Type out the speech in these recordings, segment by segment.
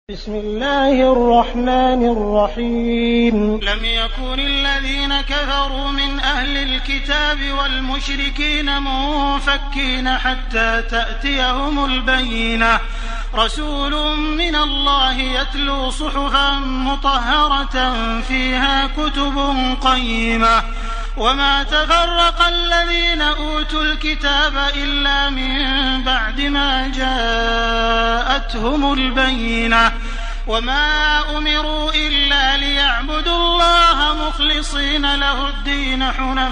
بسم الله الرحمن الرحيم. لم يكن الذين كفروا من أهل الكتاب والمشركين منفكين حتى تأتيهم البينة. رسول من الله يتلو صحفا مطهرة فيها كتب قيمة. وما تفرق الذين أوتوا الكتاب إلا من بعد ما جاءتهم البينة. وما أمروا إلا ليعبدوا الله مخلصين له الدين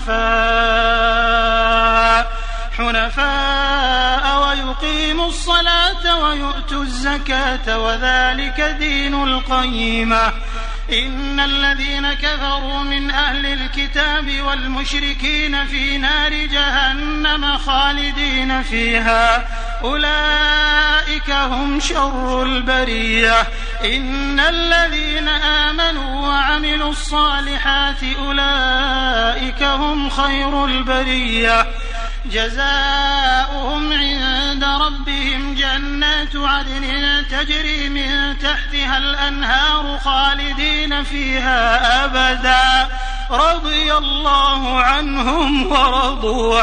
حنفاء ويقيموا الصلاة ويؤتوا الزكاة وذلك دين القيمة. إن الذين كفروا من أهل الكتاب والمشركين في نار جهنم خالدين فيها أولئك هم شر البرية. إن الذين آمنوا وعملوا الصالحات أولئك هم خير البرية. جزاؤهم عند ربهم جنات عدن تجري من تحتها الأنهار خالدين فيها أبدا رضي الله عنهم ورضوا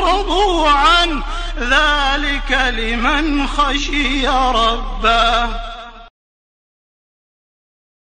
عنه ذلك لمن خشي ربه.